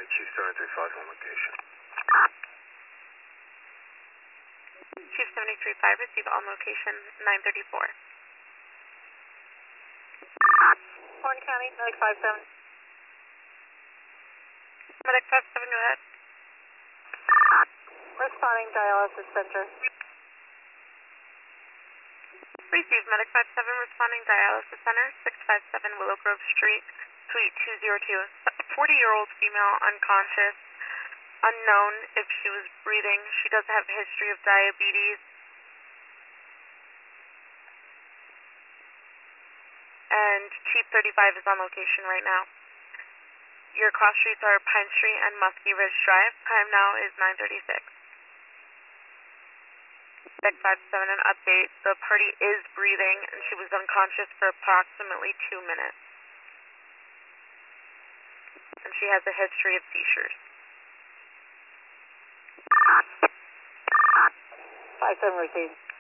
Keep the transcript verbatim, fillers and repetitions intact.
County, Chief seven three five on location. Chief seven three five, receive on location nine thirty-four. Horn County, Medic five seven. Medic five seven, go ahead. Responding dialysis center. Receive Medic five seven, responding dialysis center, six five seven Willow Grove Street, Suite two zero two. A forty-year-old female, unconscious, unknown if she was breathing. She does have a history of diabetes. And Chief thirty-five is on location right now. Your cross streets are Pine Street and Muskie Ridge Drive. Time now is nine thirty-six. Medic five seven, an update. The party is breathing and she was unconscious for approximately two minutes. And she has a history of seizures. five seven received.